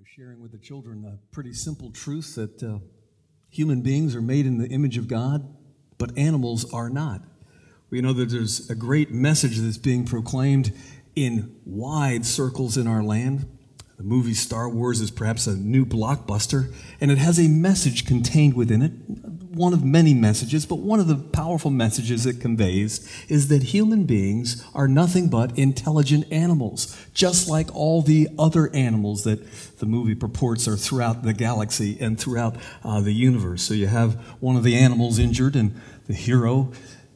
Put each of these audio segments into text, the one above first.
was sharing with the children a pretty simple truth that human beings are made in the image of God, but animals are not. We know that there's a great message that's being proclaimed in wide circles in our land. The movie Star Wars is perhaps a new blockbuster, and it has a message contained within it, one of many messages, but one of the powerful messages it conveys is that human beings are nothing but intelligent animals, just like all the other animals that the movie purports are throughout the galaxy and throughout the universe. So you have one of the animals injured, and the hero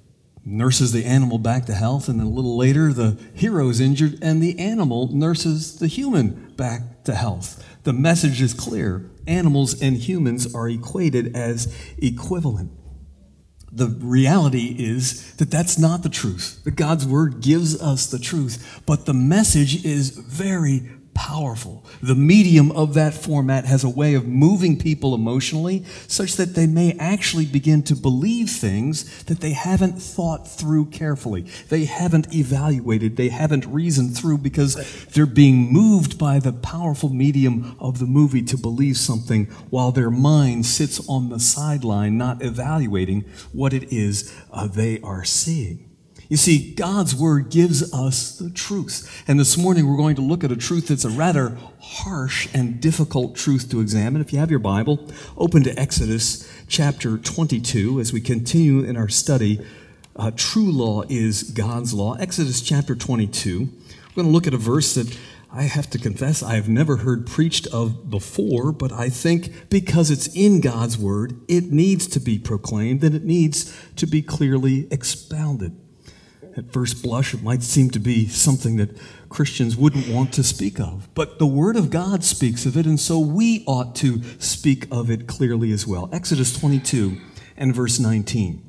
nurses the animal back to health, and then a little later the hero is injured and the animal nurses the human back to health. The message is clear. Animals and humans are equated as equivalent. The reality is that that's not the truth, that God's Word gives us the truth, but the message is very powerful. The medium of that format has a way of moving people emotionally such that they may actually begin to believe things that they haven't thought through carefully. They haven't evaluated. They haven't reasoned through because they're being moved by the powerful medium of the movie to believe something while their mind sits on the sideline not evaluating what it is they are seeing. You see, God's Word gives us the truth. And this morning we're going to look at a truth that's a rather harsh and difficult truth to examine. If you have your Bible, open to Exodus chapter 22 as we continue in our study. True law is God's law. Exodus chapter 22. We're going to look at a verse that I have to confess I have never heard preached of before, but I think because it's in God's Word, it needs to be proclaimed and it needs to be clearly expounded. At first blush, it might seem to be something that Christians wouldn't want to speak of. But the Word of God speaks of it, and so we ought to speak of it clearly as well. Exodus 22 and verse 19.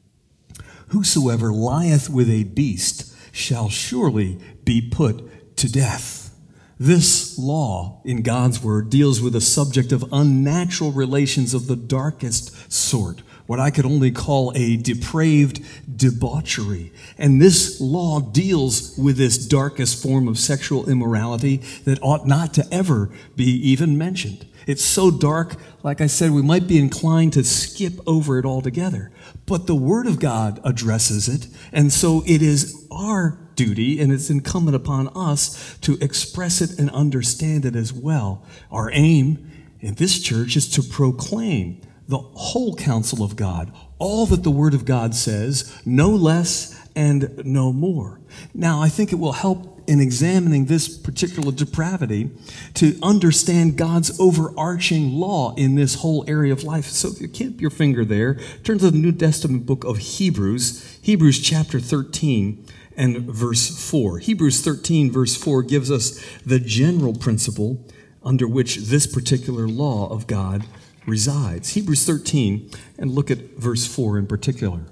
Whosoever lieth with a beast shall surely be put to death. This law in God's Word deals with a subject of unnatural relations of the darkest sort, what I could only call a depraved debauchery. And this law deals with this darkest form of sexual immorality that ought not to ever be even mentioned. It's so dark, like I said, we might be inclined to skip over it altogether. But the Word of God addresses it, and so it is our duty, and it's incumbent upon us to express it and understand it as well. Our aim in this church is to proclaim the whole counsel of God, all that the Word of God says, no less and no more. Now, I think it will help in examining this particular depravity to understand God's overarching law in this whole area of life. So if you keep your finger there, turn to the New Testament book of Hebrews, Hebrews chapter 13 and verse 4. Hebrews 13 verse 4 gives us the general principle under which this particular law of God resides. Hebrews 13, and look at verse 4 in particular.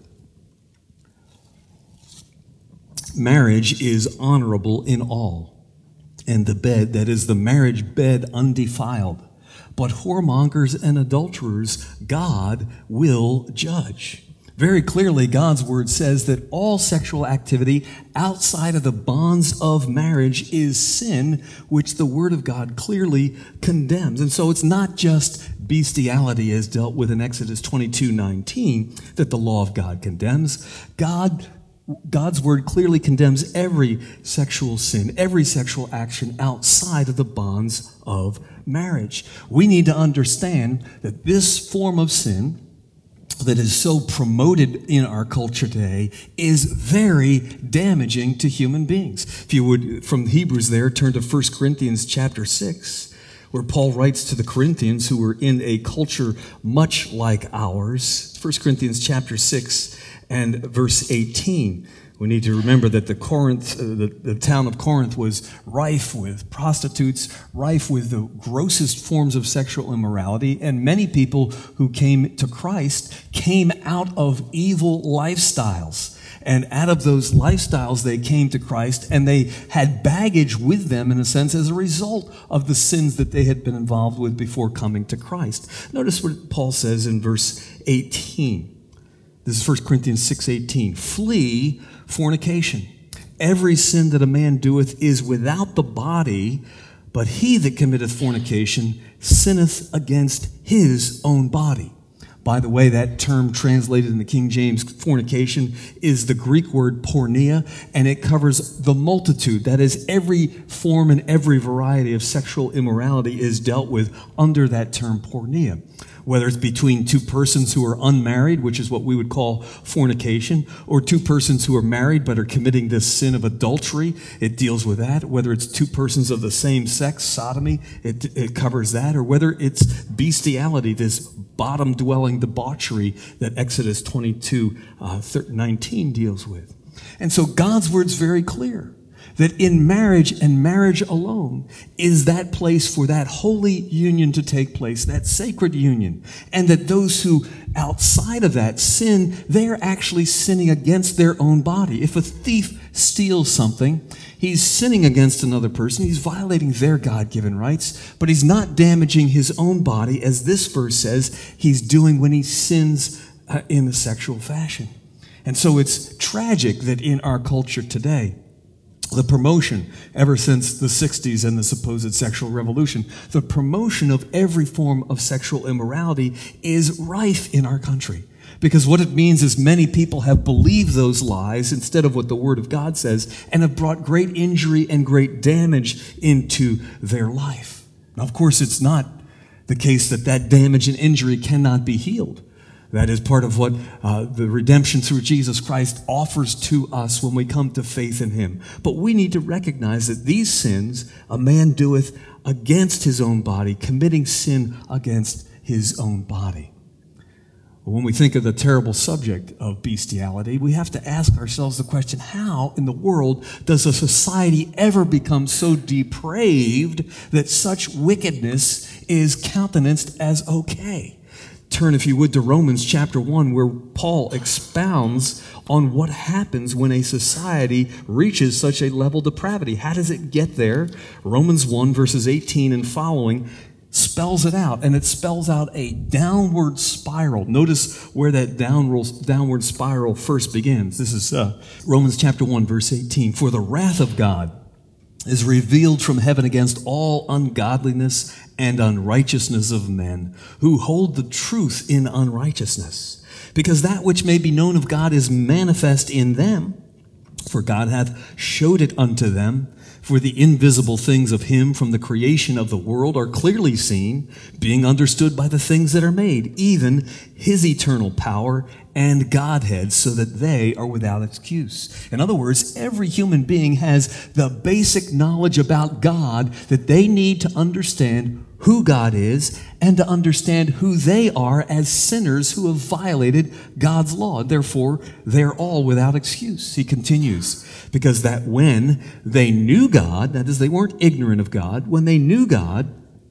Marriage is honorable in all, and the bed, that is the marriage bed, undefiled. But whoremongers and adulterers God will judge. Very clearly, God's Word says that all sexual activity outside of the bonds of marriage is sin, which the Word of God clearly condemns. And so it's not just bestiality as dealt with in Exodus 22:19 that the law of God condemns. God's Word clearly condemns every sexual sin, every sexual action outside of the bonds of marriage. We need to understand that this form of sin that is so promoted in our culture today is very damaging to human beings. If you would, from Hebrews there, turn to 1 Corinthians chapter 6, where Paul writes to the Corinthians who were in a culture much like ours. 1 Corinthians chapter 6 and verse 18. We need to remember that the town of Corinth was rife with prostitutes, rife with the grossest forms of sexual immorality, and many people who came to Christ came out of evil lifestyles. And out of those lifestyles, they came to Christ, and they had baggage with them, in a sense, as a result of the sins that they had been involved with before coming to Christ. Notice what Paul says in verse 18. This is 1 Corinthians 6:18. Flee fornication. Every sin that a man doeth is without the body, But he that committeth fornication sinneth against his own body. By the way, that term translated in the King James, fornication, is the Greek word porneia, and it covers the multitude. That is, every form and every variety of sexual immorality is dealt with under that term porneia. Whether it's between two persons who are unmarried, which is what we would call fornication, or two persons who are married but are committing this sin of adultery, it deals with that. Whether it's two persons of the same sex, sodomy, it covers that. Or whether it's bestiality, this bottom-dwelling debauchery that Exodus 22:19 deals with. And so God's word's very clear that in marriage and marriage alone is that place for that holy union to take place, that sacred union. And that those who outside of that sin, they are actually sinning against their own body. If a thief steals something, he's sinning against another person. He's violating their God-given rights, but he's not damaging his own body, as this verse says he's doing when he sins in a sexual fashion. And so it's tragic that in our culture today, the promotion, ever since the 60s and the supposed sexual revolution, the promotion of every form of sexual immorality is rife in our country. Because what it means is many people have believed those lies instead of what the Word of God says, and have brought great injury and great damage into their life. Now, of course, it's not the case that that damage and injury cannot be healed. That is part of what the redemption through Jesus Christ offers to us when we come to faith in Him. But we need to recognize that these sins a man doeth against his own body, committing sin against his own body. When we think of the terrible subject of bestiality, we have to ask ourselves the question, how in the world does a society ever become so depraved that such wickedness is countenanced as okay? Turn, if you would, to Romans chapter 1, where Paul expounds on what happens when a society reaches such a level of depravity. How does it get there? Romans 1, verses 18 and following spells it out, and it spells out a downward spiral. Notice where that downward spiral first begins. This is Romans chapter 1, verse 18. For the wrath of God is revealed from heaven against all ungodliness and unrighteousness of men, who hold the truth in unrighteousness. Because that which may be known of God is manifest in them, for God hath showed it unto them. For the invisible things of Him from the creation of the world are clearly seen, being understood by the things that are made, even His eternal power and Godhead, so that they are without excuse. In other words, every human being has the basic knowledge about God that they need to understand who God is and to understand who they are as sinners who have violated God's law. Therefore, they're all without excuse. He continues, because that when they knew God, that is, they weren't ignorant of God, when they knew God,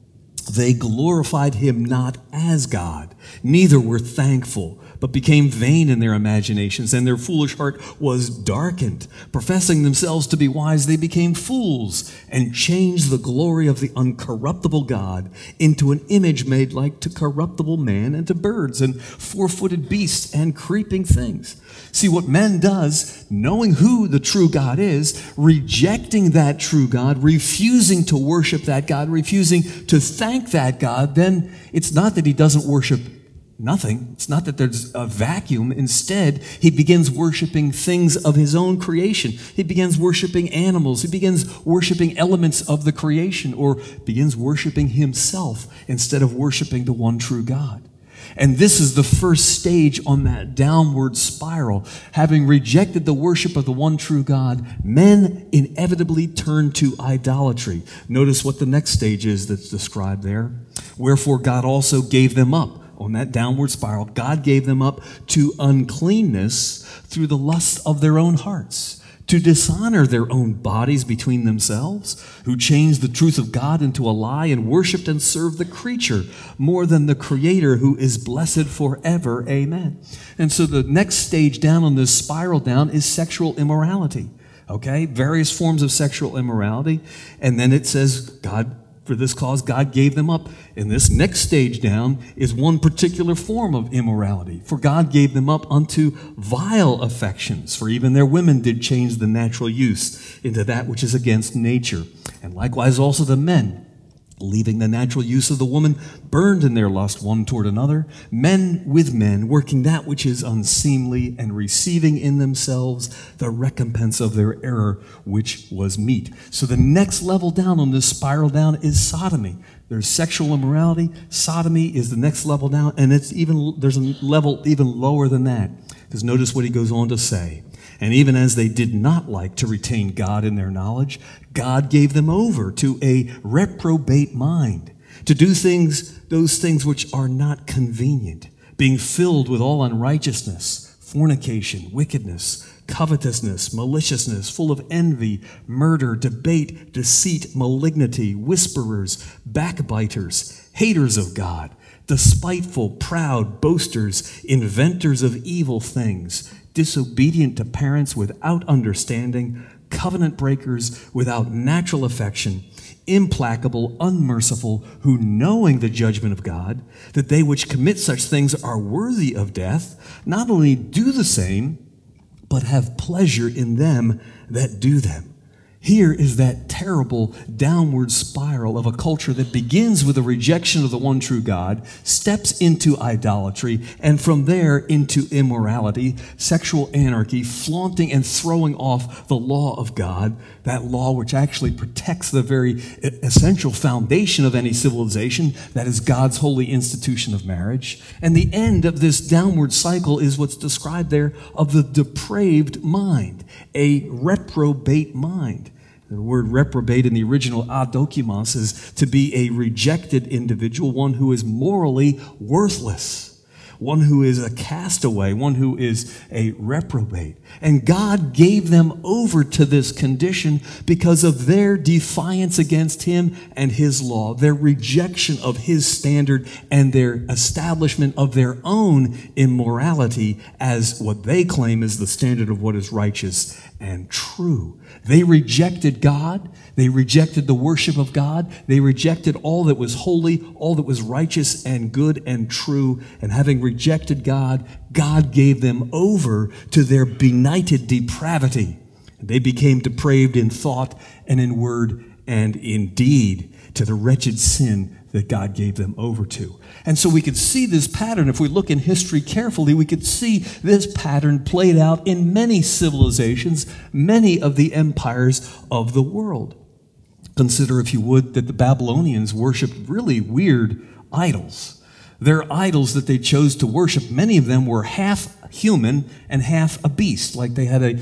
they glorified Him not as God, neither were thankful, but became vain in their imaginations, and their foolish heart was darkened. Professing themselves to be wise, they became fools, and changed the glory of the uncorruptible God into an image made like to corruptible man, and to birds, and four-footed beasts, and creeping things. See, what man does, knowing who the true God is, rejecting that true God, refusing to worship that God, refusing to thank that God, then it's not that he doesn't worship nothing. It's not that there's a vacuum. Instead, he begins worshiping things of his own creation. He begins worshiping animals. He begins worshiping elements of the creation, or begins worshiping himself instead of worshiping the one true God. And this is the first stage on that downward spiral. Having rejected the worship of the one true God, men inevitably turn to idolatry. Notice what the next stage is that's described there. Wherefore God also gave them up. On that downward spiral, God gave them up to uncleanness through the lust of their own hearts, to dishonor their own bodies between themselves, who changed the truth of God into a lie and worshiped and served the creature more than the Creator, who is blessed forever. Amen. And so the next stage down on this spiral down is sexual immorality. Okay? Various forms of sexual immorality. And then it says God For this cause, God gave them up. And this next stage down is one particular form of immorality. For God gave them up unto vile affections. For even their women did change the natural use into that which is against nature. And likewise also the men, leaving the natural use of the woman, burned in their lust one toward another, men with men, working that which is unseemly, and receiving in themselves the recompense of their error, which was meet. So the next level down on this spiral down is sodomy. There's sexual immorality. Sodomy is the next level down, and there's a level even lower than that. Because notice what he goes on to say. And even as they did not like to retain God in their knowledge, God gave them over to a reprobate mind, to do those things which are not convenient, being filled with all unrighteousness, fornication, wickedness, covetousness, maliciousness, full of envy, murder, debate, deceit, malignity, whisperers, backbiters, haters of God, despiteful, proud, boasters, inventors of evil things, disobedient to parents without understanding, covenant breakers without natural affection, implacable, unmerciful, who knowing the judgment of God, that they which commit such things are worthy of death, not only do the same, but have pleasure in them that do them. Here is that terrible downward spiral of a culture that begins with a rejection of the one true God, steps into idolatry, and from there into immorality, sexual anarchy, flaunting and throwing off the law of God, that law which actually protects the very essential foundation of any civilization, that is God's holy institution of marriage. And the end of this downward cycle is what's described there of the depraved mind, a reprobate mind. The word reprobate in the original adokimos is to be a rejected individual, one who is morally worthless, one who is a castaway, one who is a reprobate. And God gave them over to this condition because of their defiance against Him and His law, their rejection of His standard, and their establishment of their own immorality as what they claim is the standard of what is righteous and true. They rejected God. They rejected the worship of God. They rejected all that was holy, all that was righteous and good and true. And having rejected God, God gave them over to their benighted depravity. They became depraved in thought and in word and in deed, to the wretched sin that God gave them over to. And so we could see this pattern. If we look in history carefully, we could see this pattern played out in many civilizations, many of the empires of the world. Consider, if you would, that the Babylonians worshipped really weird idols. Their idols that they chose to worship, many of them were half human and half a beast. Like they had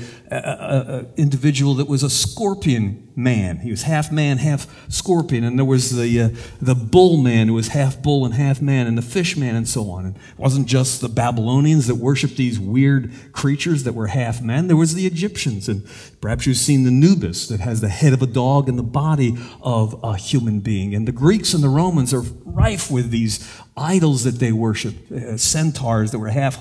a individual that was a scorpion man. He was half man, half scorpion. And there was the bull man who was half bull and half man, and the fish man, and so on. And it wasn't just the Babylonians that worshiped these weird creatures that were half men. There was the Egyptians. And perhaps you've seen the Anubis that has the head of a dog and the body of a human being. And the Greeks and the Romans are rife with these idols that they worshiped. Centaurs that were half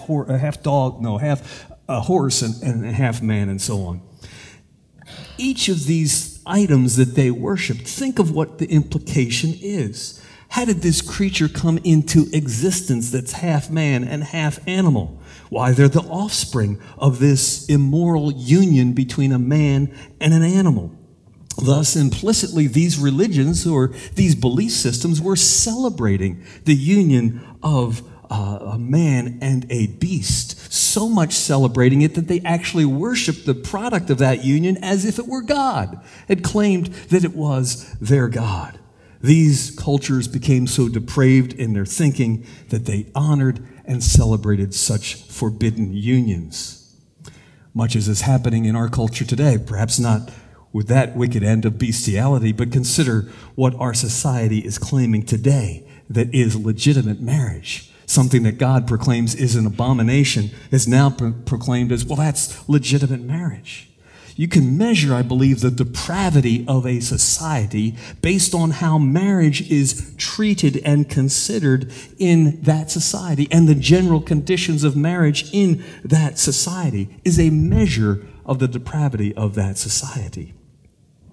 a horse and half man, and so on. Each of these items that they worshiped, think of what the implication is. How did this creature come into existence that's half man and half animal? Why, they're the offspring of this immoral union between a man and an animal. Thus, implicitly, these religions or these belief systems were celebrating the union of a man and a beast, so much celebrating it that they actually worshiped the product of that union as if it were God, and claimed that it was their God. These cultures became so depraved in their thinking that they honored and celebrated such forbidden unions. Much as is happening in our culture today, perhaps not with that wicked end of bestiality, but consider what our society is claiming today that is legitimate marriage. Something that God proclaims is an abomination is now proclaimed as, well, that's legitimate marriage. You can measure, I believe, the depravity of a society based on how marriage is treated and considered in that society, and the general conditions of marriage in that society is a measure of the depravity of that society.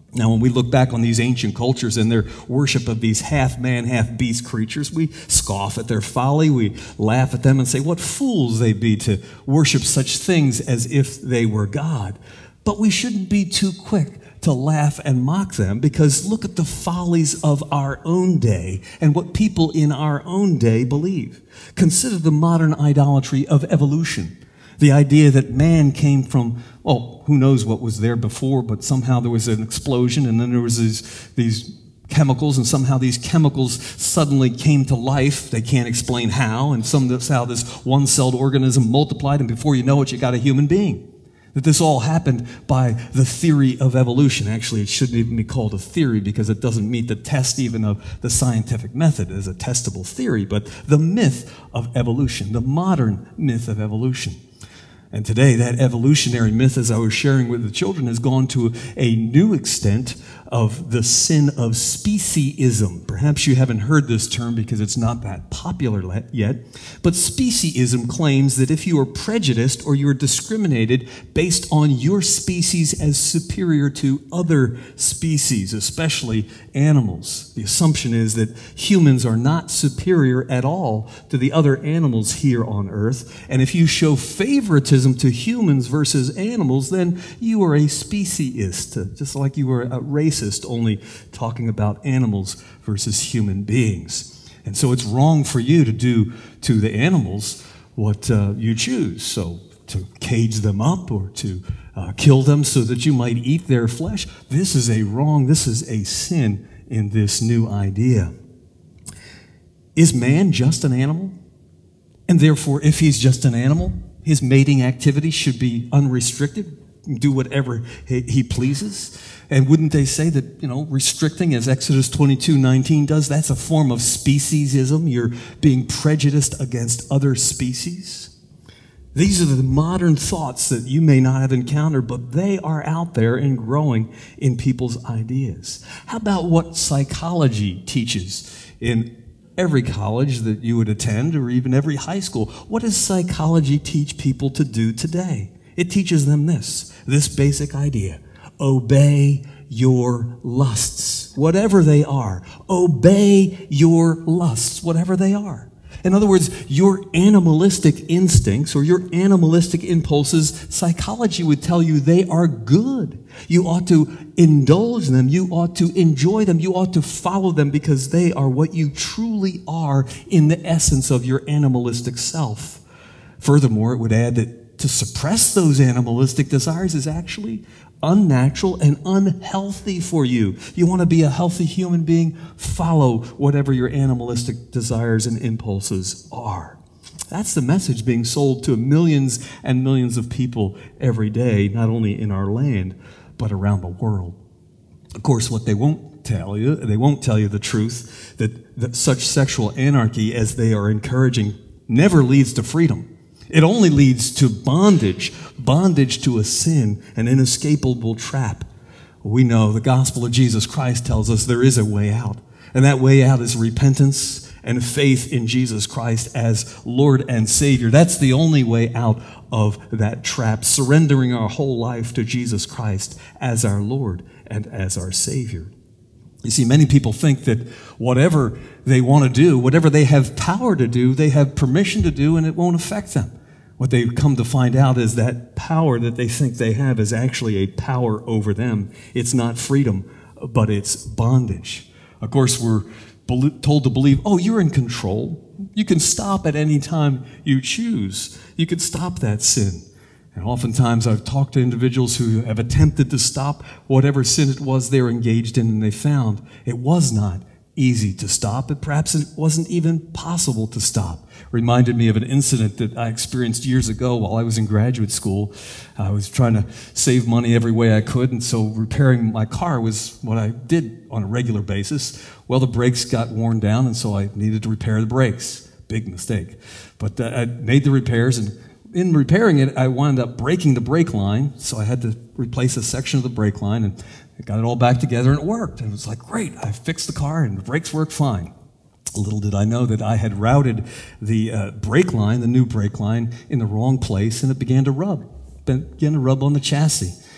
Now, when we look back on these ancient cultures and their worship of these half-man, half-beast creatures, we scoff at their folly, we laugh at them and say, what fools they be to worship such things as if they were God. But we shouldn't be too quick to laugh and mock them, because look at the follies of our own day and what people in our own day believe. Consider the modern idolatry of evolution. The idea that man came from, well, who knows what was there before, but somehow there was an explosion, and then there was these chemicals, and somehow these chemicals suddenly came to life. They can't explain how, and somehow this one-celled organism multiplied, and before you know it, you got a human being. That this all happened by the theory of evolution. Actually, it shouldn't even be called a theory, because it doesn't meet the test even of the scientific method as a testable theory, but the myth of evolution, the modern myth of evolution. And today, that evolutionary myth, as I was sharing with the children, has gone to a new extent of the sin of speciesism. Perhaps you haven't heard this term because it's not that popular yet, but speciesism claims that if you are prejudiced or you are discriminated based on your species as superior to other species, especially animals, the assumption is that humans are not superior at all to the other animals here on earth, and if you show favoritism to humans versus animals, then you are a speciesist, just like you were a racist, only talking about animals versus human beings. And so it's wrong for you to do to the animals what you choose. So to cage them up or to kill them so that you might eat their flesh, this is a sin in this new idea. Is man just an animal? And therefore, if he's just an animal, his mating activity should be unrestricted, do whatever he pleases. And wouldn't they say that, restricting, as Exodus 22:19 does, that's a form of speciesism? You're being prejudiced against other species. These are the modern thoughts that you may not have encountered, but they are out there and growing in people's ideas. How about what psychology teaches in every college that you would attend, or even every high school? What does psychology teach people to do today? It teaches them this basic idea: obey your lusts, whatever they are. Obey your lusts, whatever they are. In other words, your animalistic instincts or your animalistic impulses, psychology would tell you they are good. You ought to indulge them. You ought to enjoy them. You ought to follow them, because they are what you truly are in the essence of your animalistic self. Furthermore, it would add that to suppress those animalistic desires is actually unnatural and unhealthy for you. You want to be a healthy human being? Follow whatever your animalistic desires and impulses are. That's the message being sold to millions and millions of people every day, not only in our land, but around the world. Of course, what they won't tell you the truth that such sexual anarchy as they are encouraging never leads to freedom. It only leads to bondage to a sin, an inescapable trap. We know the gospel of Jesus Christ tells us there is a way out, and that way out is repentance and faith in Jesus Christ as Lord and Savior. That's the only way out of that trap, surrendering our whole life to Jesus Christ as our Lord and as our Savior. You see, many people think that whatever they want to do, whatever they have power to do, they have permission to do, and it won't affect them. What they've come to find out is that power that they think they have is actually a power over them. It's not freedom, but it's bondage. Of course, we're told to believe, you're in control. You can stop at any time you choose. You can stop that sin. And oftentimes I've talked to individuals who have attempted to stop whatever sin it was they were engaged in, and they found it was not easy to stop, but perhaps it wasn't even possible to stop. Reminded me of an incident that I experienced years ago while I was in graduate school. I was trying to save money every way I could, and so repairing my car was what I did on a regular basis. Well, the brakes got worn down, and so I needed to repair the brakes. Big mistake. But I made the repairs, and in repairing it, I wound up breaking the brake line, so I had to replace a section of the brake line, and I got it all back together, and it worked. And it was like, great, I fixed the car, and the brakes worked fine. Little did I know that I had routed the brake line, the new brake line, in the wrong place, and it began to rub on the chassis.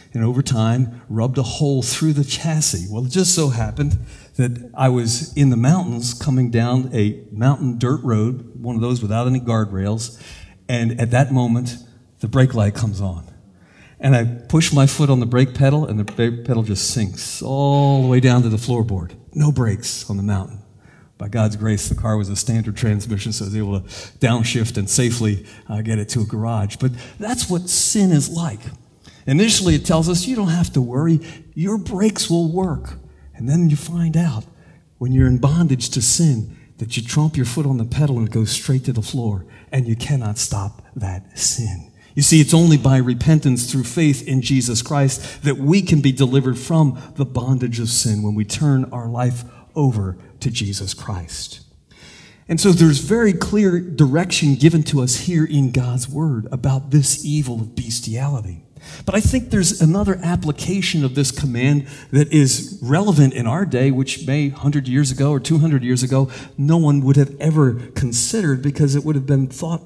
and over time rubbed a hole through the chassis. Well, it just so happened that I was in the mountains coming down a mountain dirt road, one of those without any guardrails, and at that moment, the brake light comes on. And I push my foot on the brake pedal, and the brake pedal just sinks all the way down to the floorboard. No brakes on the mountain. By God's grace, the car was a standard transmission, so I was able to downshift and safely get it to a garage. But that's what sin is like. Initially, it tells us you don't have to worry. Your brakes will work. And then you find out when you're in bondage to sin that you tromp your foot on the pedal and it goes straight to the floor, and you cannot stop that sin. You see, it's only by repentance through faith in Jesus Christ that we can be delivered from the bondage of sin when we turn our life over to Jesus Christ. And so there's very clear direction given to us here in God's Word about this evil of bestiality. But I think there's another application of this command that is relevant in our day, which may 100 years ago or 200 years ago, no one would have ever considered because it would have been thought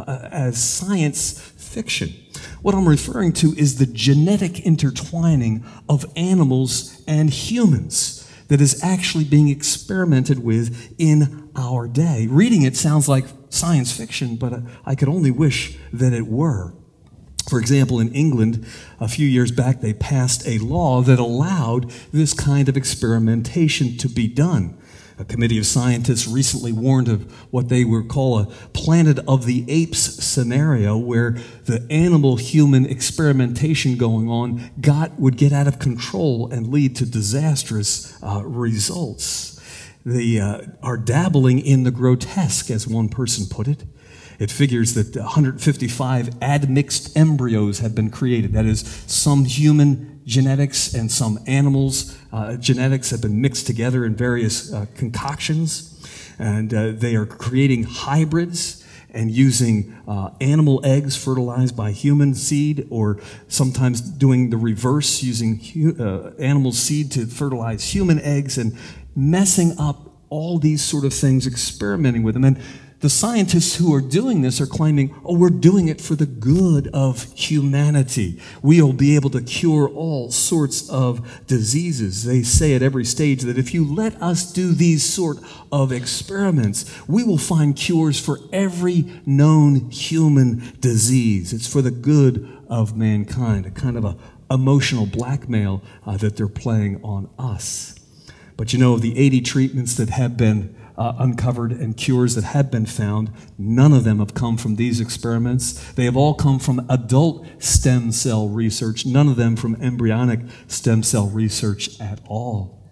as science fiction. What I'm referring to is the genetic intertwining of animals and humans that is actually being experimented with in our day. Reading it sounds like science fiction, but I could only wish that it were. For example, in England, a few years back, they passed a law that allowed this kind of experimentation to be done. A committee of scientists recently warned of what they would call a Planet of the Apes scenario, where the animal-human experimentation going on would get out of control and lead to disastrous results. They are dabbling in the grotesque, as one person put it. It figures that 155 admixed embryos have been created. That is, some human genetics and some animals' genetics have been mixed together in various concoctions. And they are creating hybrids and using animal eggs fertilized by human seed, or sometimes doing the reverse, using animal seed to fertilize human eggs, and messing up all these sort of things, experimenting with them. And the scientists who are doing this are claiming, we're doing it for the good of humanity. We'll be able to cure all sorts of diseases. They say at every stage that if you let us do these sort of experiments, we will find cures for every known human disease. It's for the good of mankind, a kind of a emotional blackmail that they're playing on us. But you know, the 80 treatments that have been uncovered and cures that have been found, none of them have come from these experiments. They have all come from adult stem cell research, none of them from embryonic stem cell research at all.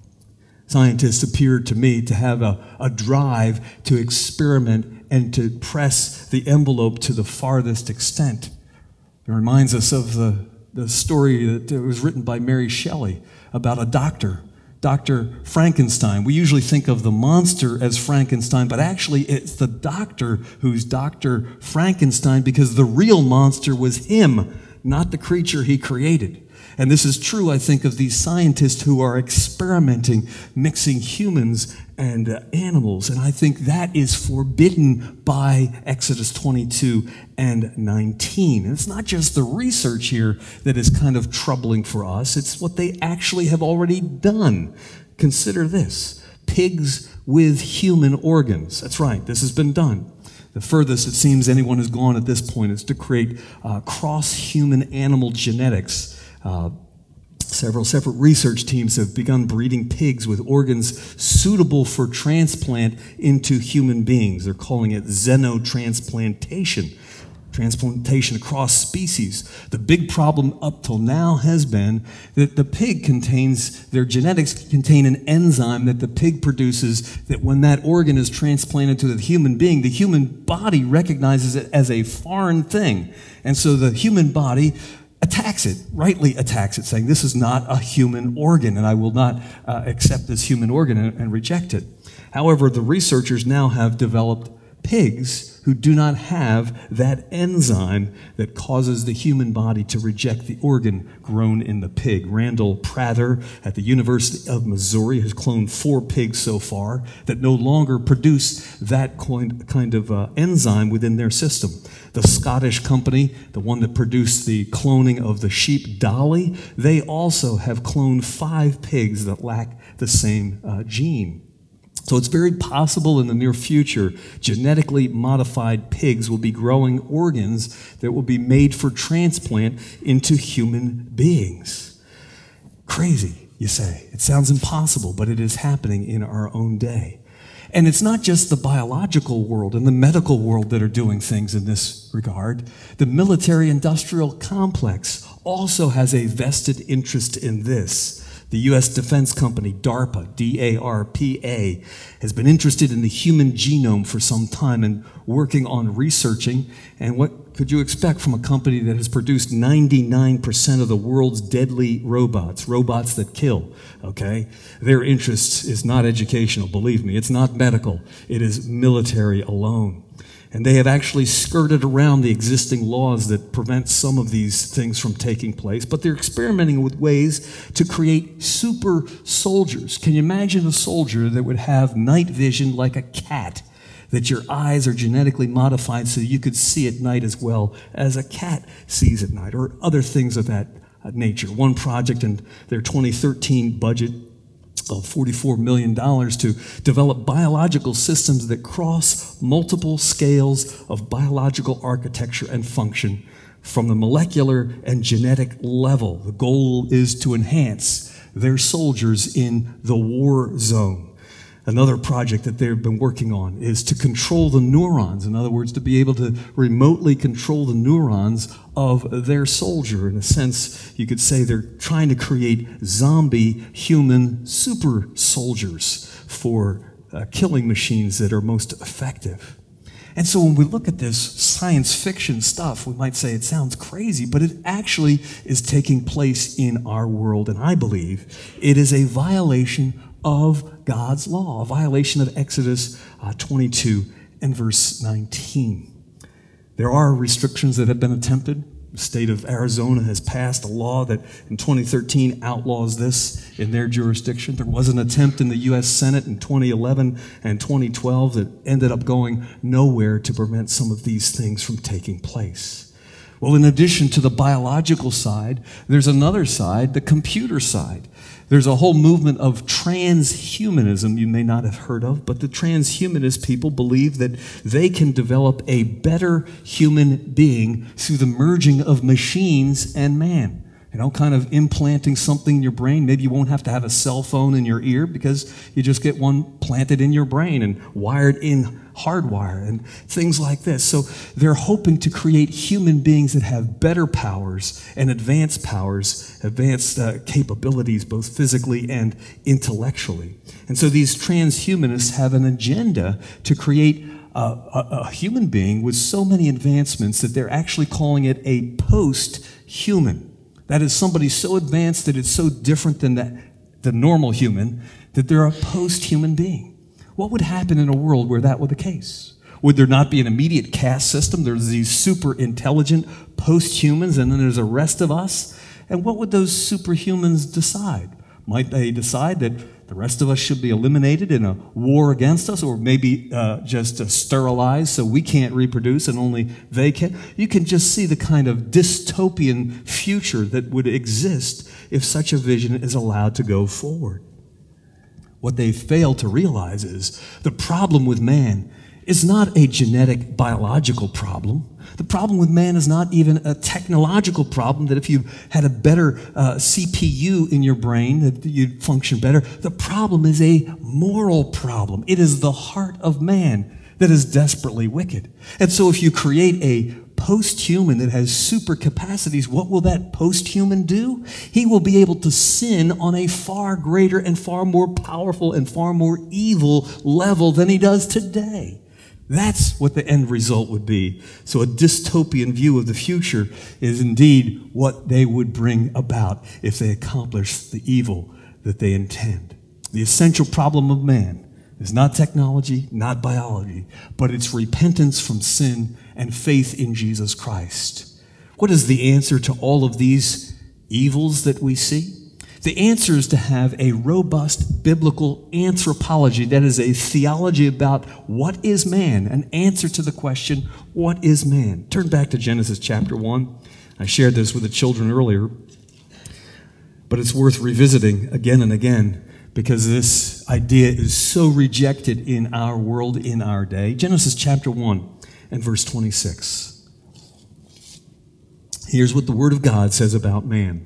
Scientists appear to me to have a drive to experiment and to press the envelope to the farthest extent. It reminds us of the story that was written by Mary Shelley about a doctor, Dr. Frankenstein. We usually think of the monster as Frankenstein, but actually it's the doctor who's Dr. Frankenstein, because the real monster was him, not the creature he created. And this is true, I think, of these scientists who are experimenting, mixing humans and animals. And I think that is forbidden by Exodus 22 and 19. And it's not just the research here that is kind of troubling for us. It's what they actually have already done. Consider this: pigs with human organs. That's right, this has been done. The furthest it seems anyone has gone at this point is to create cross-human animal genetics. Several separate research teams have begun breeding pigs with organs suitable for transplant into human beings. They're calling it xenotransplantation, transplantation across species. The big problem up till now has been that the pig their genetics contain an enzyme that the pig produces, that when that organ is transplanted to the human being, the human body recognizes it as a foreign thing. And so the human body rightly attacks it, saying, this is not a human organ, and I will not accept this human organ and reject it. However, the researchers now have developed pigs who do not have that enzyme that causes the human body to reject the organ grown in the pig. Randall Prather at the University of Missouri has cloned 4 pigs so far that no longer produce that kind of enzyme within their system. The Scottish company, the one that produced the cloning of the sheep Dolly, they also have cloned 5 pigs that lack the same gene. So it's very possible in the near future, genetically modified pigs will be growing organs that will be made for transplant into human beings. Crazy, you say. It sounds impossible, but it is happening in our own day. And it's not just the biological world and the medical world that are doing things in this regard. The military-industrial complex also has a vested interest in this. The U.S. defense company DARPA, D-A-R-P-A, has been interested in the human genome for some time and working on researching. And what could you expect from a company that has produced 99% of the world's deadly robots that kill, okay? Their interest is not educational, believe me. It's not medical. It is military alone. And they have actually skirted around the existing laws that prevent some of these things from taking place, but they're experimenting with ways to create super soldiers. Can you imagine a soldier that would have night vision like a cat, that your eyes are genetically modified so you could see at night as well as a cat sees at night, or other things of that nature? One project in their 2013 budget of $44 million to develop biological systems that cross multiple scales of biological architecture and function from the molecular and genetic level. The goal is to enhance their soldiers in the war zone. Another project that they've been working on is to control the neurons. In other words, to be able to remotely control the neurons of their soldier. In a sense, you could say they're trying to create zombie human super soldiers for killing machines that are most effective. And so when we look at this science fiction stuff, we might say it sounds crazy, but it actually is taking place in our world. And I believe it is a violation of God's law, a violation of Exodus 22 and verse 19. There are restrictions that have been attempted. The state of Arizona has passed a law that in 2013 outlaws this in their jurisdiction. There was an attempt in the U.S. Senate in 2011 and 2012 that ended up going nowhere to prevent some of these things from taking place. Well, in addition to the biological side, there's another side, the computer side. There's a whole movement of transhumanism you may not have heard of, but the transhumanist people believe that they can develop a better human being through the merging of machines and man. You know, kind of implanting something in your brain. Maybe you won't have to have a cell phone in your ear because you just get one planted in your brain and wired in hardwire and things like this. So they're hoping to create human beings that have better powers and advanced capabilities, both physically and intellectually. And so these transhumanists have an agenda to create a human being with so many advancements that they're actually calling it a post-human. That is somebody so advanced that it's so different than the normal human that they're a post-human being. What would happen in a world where that were the case? Would there not be an immediate caste system? There's these super intelligent post-humans, and then there's the rest of us. And what would those superhumans decide? Might they decide that the rest of us should be eliminated in a war against us, or maybe just sterilized so we can't reproduce and only they can? You can just see the kind of dystopian future that would exist if such a vision is allowed to go forward. What they fail to realize is the problem with man is not a genetic, biological problem. The problem with man is not even a technological problem, that if you had a better CPU in your brain, that you'd function better. The problem is a moral problem. It is the heart of man that is desperately wicked. And so if you create a post-human that has super capacities, what will that post-human do? He will be able to sin on a far greater and far more powerful and far more evil level than he does today. That's what the end result would be. So a dystopian view of the future is indeed what they would bring about if they accomplish the evil that they intend. The essential problem of man is not technology, not biology, but it's repentance from sin and faith in Jesus Christ. What is the answer to all of these evils that we see? The answer is to have a robust biblical anthropology, that is a theology about what is man, an answer to the question, what is man? Turn back to Genesis chapter 1. I shared this with the children earlier, but it's worth revisiting again and again because this idea is so rejected in our world, in our day. Genesis chapter 1 and verse 26. Here's what the Word of God says about man.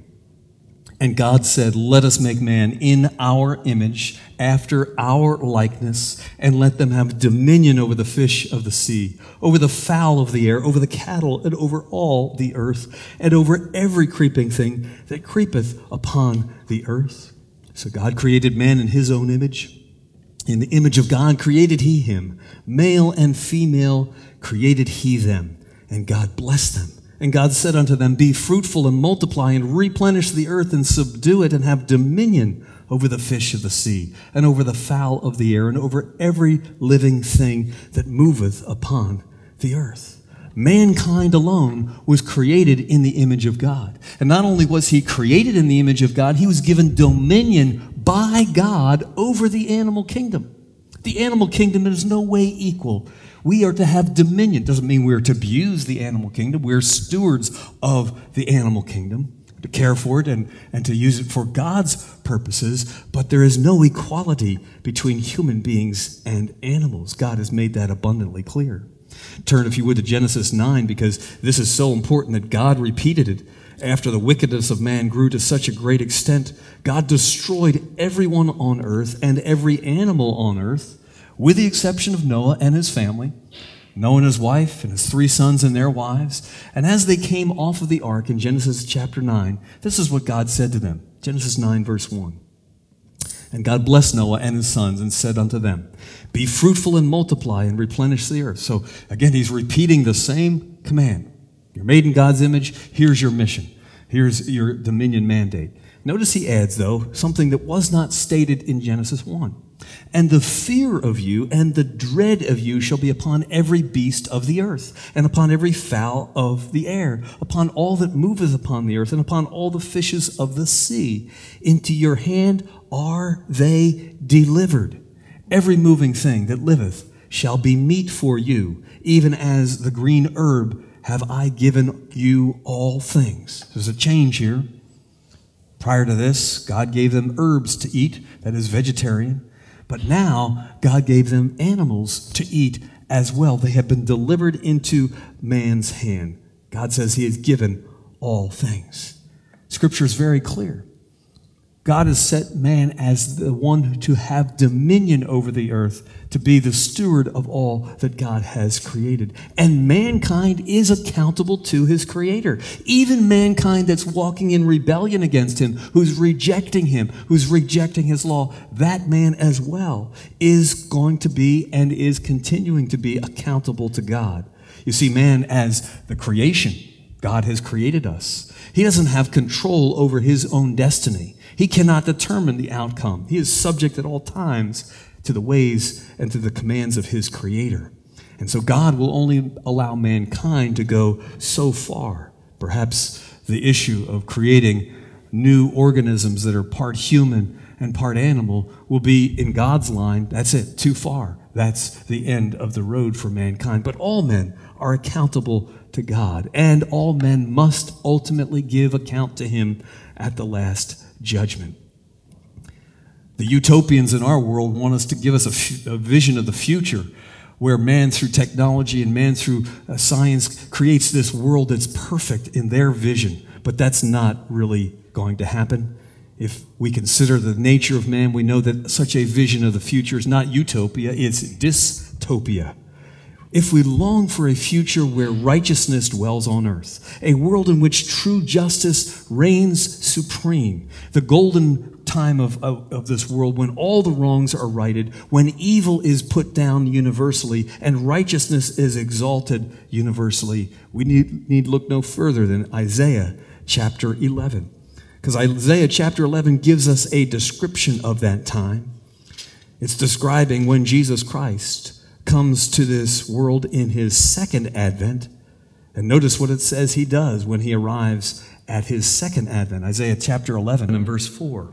And God said, let us make man in our image, after our likeness, and let them have dominion over the fish of the sea, over the fowl of the air, over the cattle, and over all the earth, and over every creeping thing that creepeth upon the earth. So God created man in his own image. In the image of God created he him. Male and female created he them. And God blessed them. And God said unto them, be fruitful and multiply and replenish the earth and subdue it and have dominion over the fish of the sea and over the fowl of the air and over every living thing that moveth upon the earth. Mankind alone was created in the image of God. And not only was he created in the image of God, he was given dominion by God over the animal kingdom. The animal kingdom is no way equal. We are to have dominion. Doesn't mean we're to abuse the animal kingdom. We're stewards of the animal kingdom, to care for it and to use it for God's purposes. But there is no equality between human beings and animals. God has made that abundantly clear. Turn, if you would, to Genesis 9, because this is so important that God repeated it. After the wickedness of man grew to such a great extent, God destroyed everyone on earth and every animal on earth, with the exception of Noah and his family, Noah and his wife and his 3 sons and their wives. And as they came off of the ark in Genesis chapter 9, this is what God said to them. Genesis 9, verse 1. And God blessed Noah and his sons and said unto them, be fruitful and multiply and replenish the earth. So again, he's repeating the same command. You're made in God's image. Here's your mission. Here's your dominion mandate. Notice he adds, though, something that was not stated in Genesis 1. And the fear of you and the dread of you shall be upon every beast of the earth, and upon every fowl of the air, upon all that moveth upon the earth, and upon all the fishes of the sea. Into your hand are they delivered. Every moving thing that liveth shall be meat for you, even as the green herb have I given you all things. There's a change here. Prior to this, God gave them herbs to eat, that is vegetarian. But now, God gave them animals to eat as well. They have been delivered into man's hand. God says he has given all things. Scripture is very clear. God has set man as the one to have dominion over the earth, to be the steward of all that God has created. And mankind is accountable to his Creator. Even mankind that's walking in rebellion against him, who's rejecting him, who's rejecting his law, that man as well is going to be and is continuing to be accountable to God. You see, man as the creation, God has created us. He doesn't have control over his own destiny. He cannot determine the outcome. He is subject at all times to the ways and to the commands of his Creator. And so God will only allow mankind to go so far. Perhaps the issue of creating new organisms that are part human and part animal will be in God's line. That's it, too far. That's the end of the road for mankind. But all men are accountable to God, and all men must ultimately give account to him at the last judgment. The utopians in our world want us to give us a vision of the future where man through technology and man through science creates this world that's perfect in their vision. But that's not really going to happen. If we consider the nature of man, we know that such a vision of the future is not utopia, it's dystopia. If we long for a future where righteousness dwells on earth, a world in which true justice reigns supreme, the golden time of this world when all the wrongs are righted, when evil is put down universally and righteousness is exalted universally, we need look no further than Isaiah chapter 11. Because Isaiah chapter 11 gives us a description of that time. It's describing when Jesus Christ comes to this world in his second advent. And notice what it says he does when he arrives at his second advent. Isaiah chapter 11 and verse 4.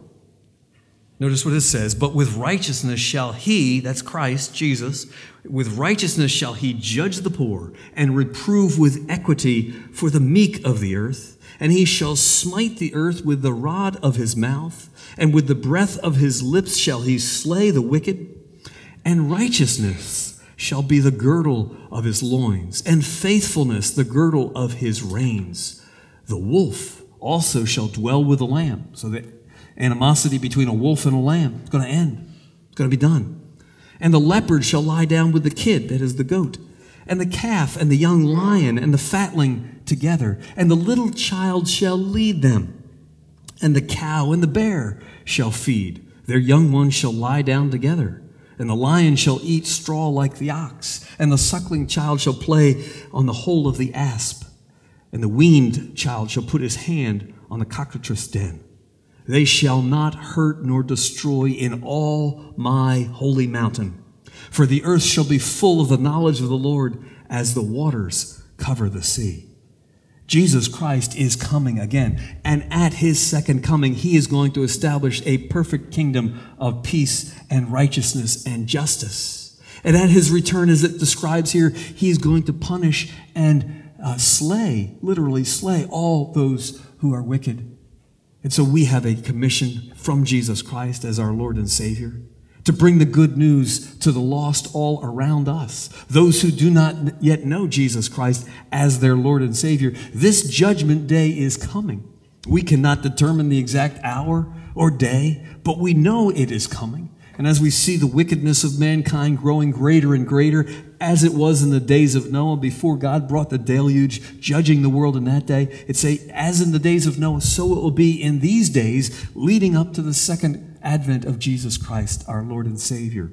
Notice what it says, but with righteousness shall he, that's Christ, Jesus, with righteousness shall he judge the poor and reprove with equity for the meek of the earth. And he shall smite the earth with the rod of his mouth, and with the breath of his lips shall he slay the wicked. And righteousness shall be the girdle of his loins, and faithfulness the girdle of his reins. The wolf also shall dwell with the lamb. So that animosity between a wolf and a lamb is going to end. It's going to be done. And the leopard shall lie down with the kid, that is the goat, and the calf and the young lion and the fatling together, and the little child shall lead them. And the cow and the bear shall feed. Their young ones shall lie down together. And the lion shall eat straw like the ox. And the suckling child shall play on the hole of the asp. And the weaned child shall put his hand on the cockatrice den. They shall not hurt nor destroy in all my holy mountain. For the earth shall be full of the knowledge of the Lord as the waters cover the sea. Jesus Christ is coming again, and at his second coming, he is going to establish a perfect kingdom of peace and righteousness and justice. And at his return, as it describes here, he is going to punish and literally slay all those who are wicked. And so we have a commission from Jesus Christ as our Lord and Savior to bring the good news to the lost all around us, those who do not yet know Jesus Christ as their Lord and Savior. This judgment day is coming. We cannot determine the exact hour or day, but we know it is coming. And as we see the wickedness of mankind growing greater and greater, as it was in the days of Noah before God brought the deluge, judging the world in that day, it say, as in the days of Noah, so it will be in these days leading up to the second advent of Jesus Christ, our Lord and Savior.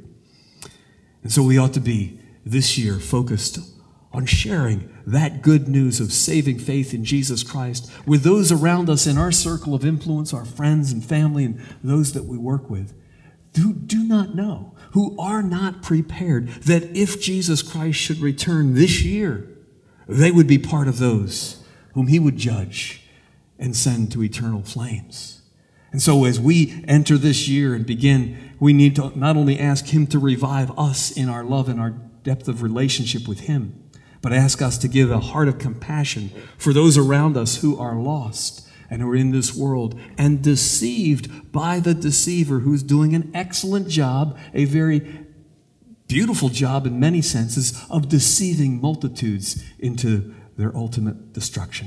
And so we ought to be this year focused on sharing that good news of saving faith in Jesus Christ with those around us in our circle of influence, our friends and family, and those that we work with, who do not know, who are not prepared, that if Jesus Christ should return this year, they would be part of those whom he would judge and send to eternal flames. And so as we enter this year and begin, we need to not only ask him to revive us in our love and our depth of relationship with him, but ask us to give a heart of compassion for those around us who are lost and who are in this world and deceived by the deceiver, who's doing an excellent job, a very beautiful job in many senses, of deceiving multitudes into their ultimate destruction.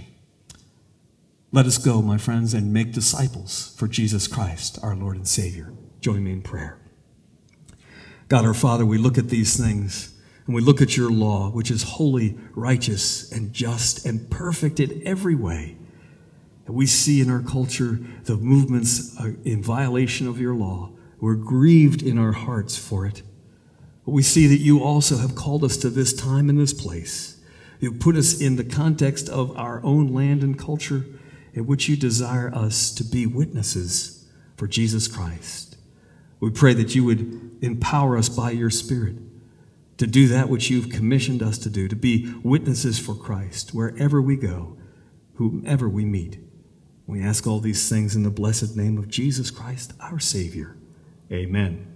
Let us go, my friends, and make disciples for Jesus Christ, our Lord and Savior. Join me in prayer. God, our Father, we look at these things, and we look at your law, which is holy, righteous, and just, and perfect in every way. And we see in our culture the movements in violation of your law. We're grieved in our hearts for it. But we see that you also have called us to this time and this place. You've put us in the context of our own land and culture, in which you desire us to be witnesses for Jesus Christ. We pray that you would empower us by your Spirit to do that which you've commissioned us to do, to be witnesses for Christ wherever we go, whomever we meet. We ask all these things in the blessed name of Jesus Christ, our Savior. Amen.